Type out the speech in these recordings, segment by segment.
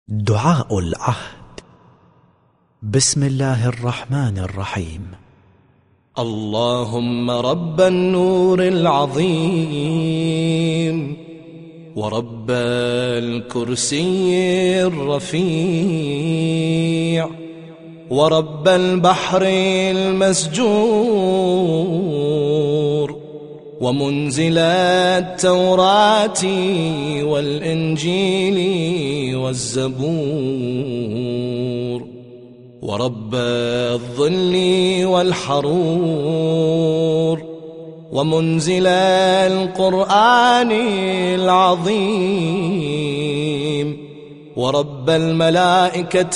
دعاء العهد. بسم الله الرحمن الرحيم. اللهم رب النور العظيم ورب الكرسي الرفيع ورب البحر المسجور ومنزل التوراة والإنجيل والزبور ورب الظل والحرور ومنزل القرآن العظيم ورب الملائكة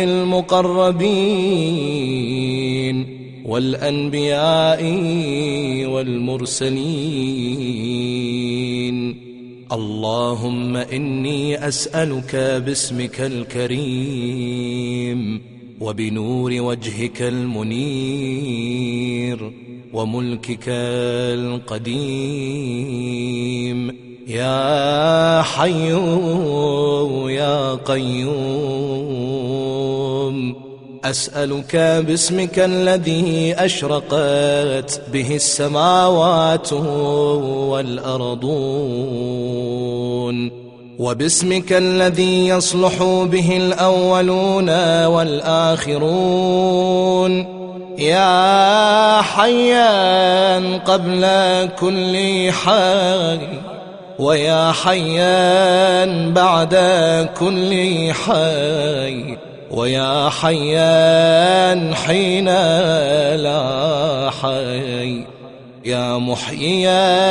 المقربين والأنبياء والمرسلين. اللهم إني أسألك باسمك الكريم وبنور وجهك المنير وملكك القديم يا حي يا قيوم، أسألك باسمك الذي أشرقت به السماوات والأرضون، وباسمك الذي يصلح به الأولون والآخرون، يا حيا قبل كل حي ويا حيا بعد كل حي ويا حيا حين لا حي، يا محيي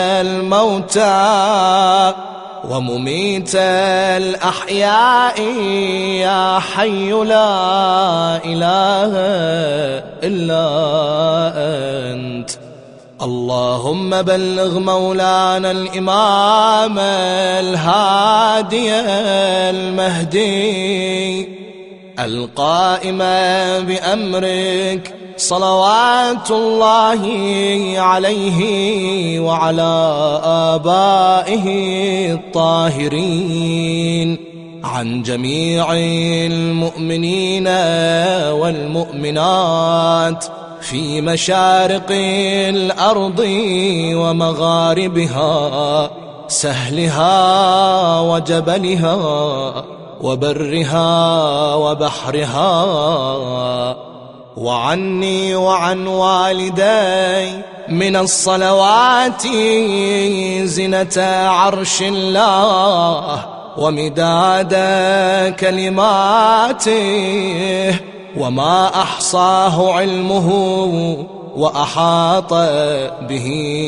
الموتى ومميت الأحياء، يا حي لا إله إلا أنت. اللهم بلغ مولانا الإمام الهادي المهدي القائم بأمرك صلوات الله عليه وعلى آبائه الطاهرين، عن جميع المؤمنين والمؤمنات في مشارق الأرض ومغاربها، سهلها وجبلها وبرها وبحرها، وعني وعن والدي من الصلوات زنة عرش الله ومداد كلماته وما أحصاه علمه وأحاط به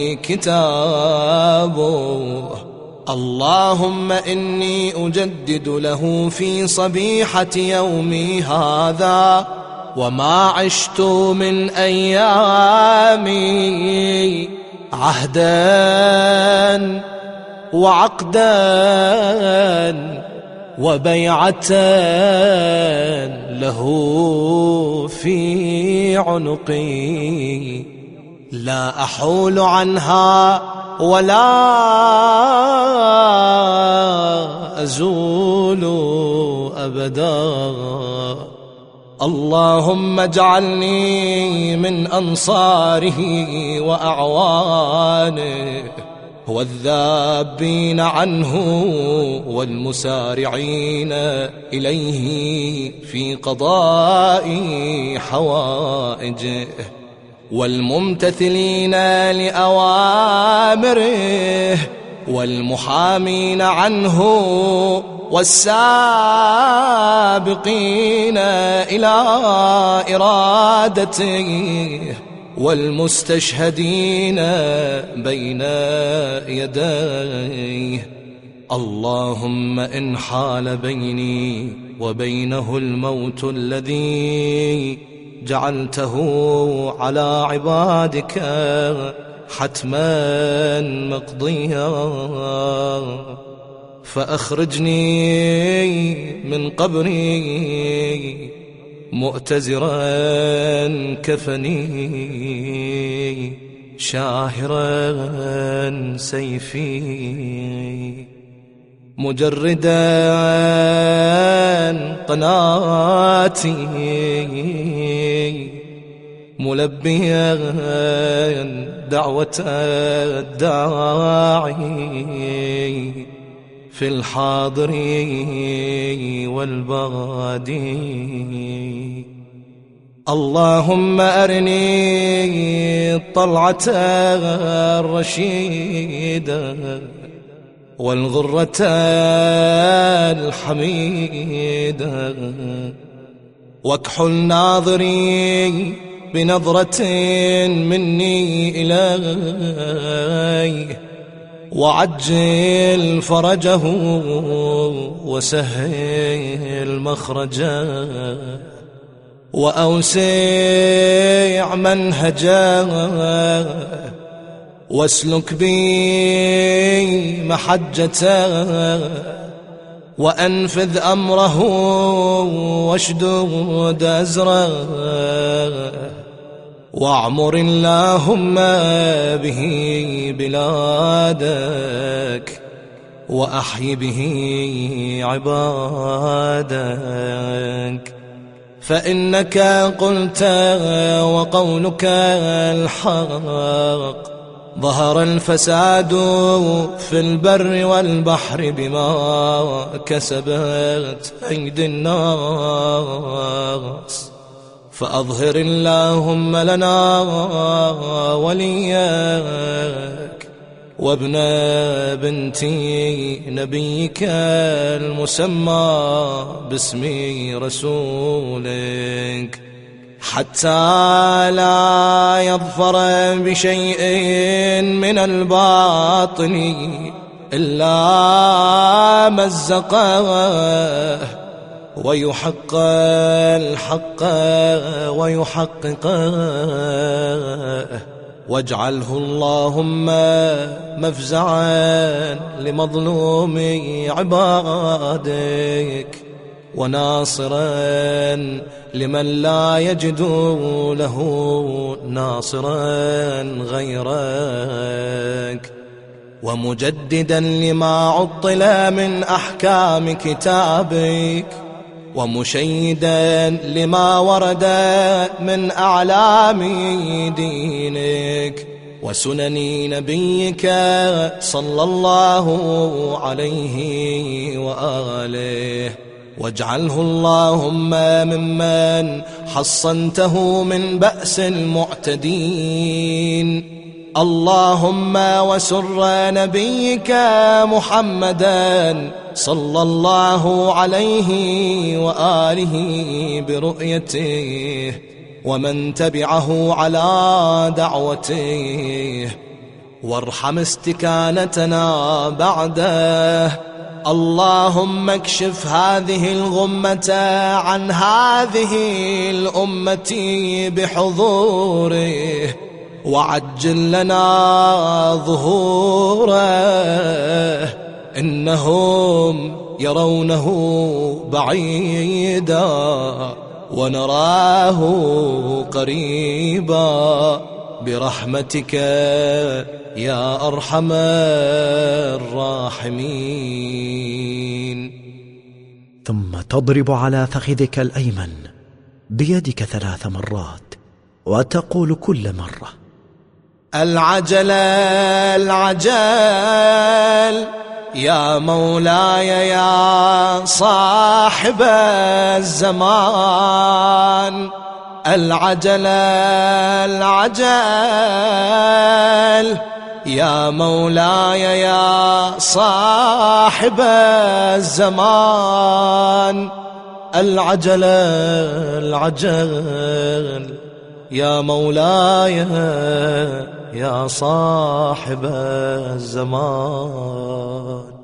كتابه. اللهم إني أجدد له في صبيحة يومي هذا وما عشت من أيامي عهدا وعقدا وبيعة له في عنقي، لا أحول عنها ولا أزول أبدا. اللهم اجعلني من أنصاره وأعوانه والذابين عنه والمسارعين إليه في قضاء حوائجه والممتثلين لأوامره والمحامين عنه والسابقين إلى إرادته والمستشهدين بين يديه. اللهم إن حال بيني وبينه الموت الذي جعلته على عبادك حتما مقضيا، فأخرجني من قبري مؤتزرا كفني شاهرا سيفي مجردا قناتي ملبيا دعوة الداعي في الحاضر والبادي. اللهم أرني الطلعة الرشيدة والغرة الحميدة، واكحل ناظري بنظرة مني إليه، وعجل فرجه وسهل مخرجه، وأوسع منهجه، واسلك بي محجته، وأنفذ أمره واشدد أزره، واعمر اللهم به بلادك، وأحي به عبادك. فإنك قلت وقولك الحق، ظهر الفساد في البر والبحر بما كسبت أيدي الناس، فأظهر اللهم لنا وليك وابن بنت نبيك المسمى باسم رسولك، حتى لا يظفر بشيء من الباطل إلا مزقه، ويحق الحق ويحققه، واجعله اللهم مفزعا لمظلوم عبادك، وناصرا لمن لا يجد له ناصرا غيرك، ومجددا لما عطل من أحكام كتابك، ومشيدا لما ورد من أعلام دينك وسنن نبيك صلى الله عليه وآله. واجعله اللهم ممن حصنته من بأس المعتدين. اللهم وسر نبيك محمدا صلى الله عليه وآله برؤيته، ومن تبعه على دعوته، وارحم استكانتنا بعده. اللهم اكشف هذه الغمة عن هذه الأمة بحضوره، وعجل لنا ظهوره، إنهم يرونه بعيدا ونراه قريبا، برحمتك يا أرحم الراحمين. ثم تضرب على فخذك الأيمن بيدك 3 مرات، وتقول كل مرة: العجل العجل يا مولاي يا صاحب الزمان، العجل العجل يا مولاي يا صاحب الزمان، العجل العجل يا مولاي يا صاحب الزمان.